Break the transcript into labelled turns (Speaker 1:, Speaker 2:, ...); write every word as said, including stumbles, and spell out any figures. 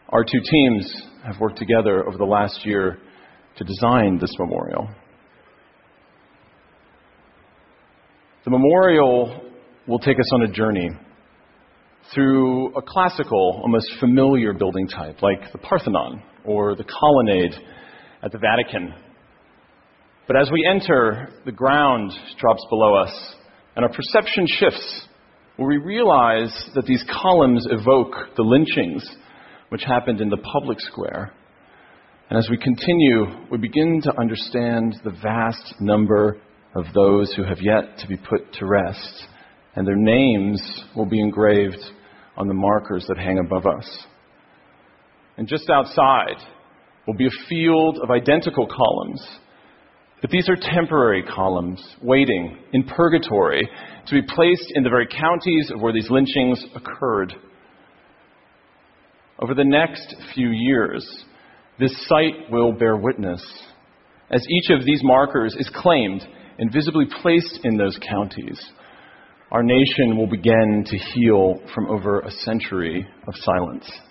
Speaker 1: Our two teams have worked together over the last year to design this memorial. The memorial will take us on a journey through a classical, almost familiar building type, like the Parthenon or the colonnade at the Vatican. But as we enter, the ground drops below us, and our perception shifts, where we realize that these columns evoke the lynchings which happened in the public square. And as we continue, we begin to understand the vast number of those who have yet to be put to rest, and their names will be engraved on the markers that hang above us. And just outside will be a field of identical columns, but these are temporary columns waiting in purgatory to be placed in the very counties where these lynchings occurred. Over the next few years, this site will bear witness. As each of these markers is claimed and visibly placed in those counties, our nation will begin to heal from over a century of silence.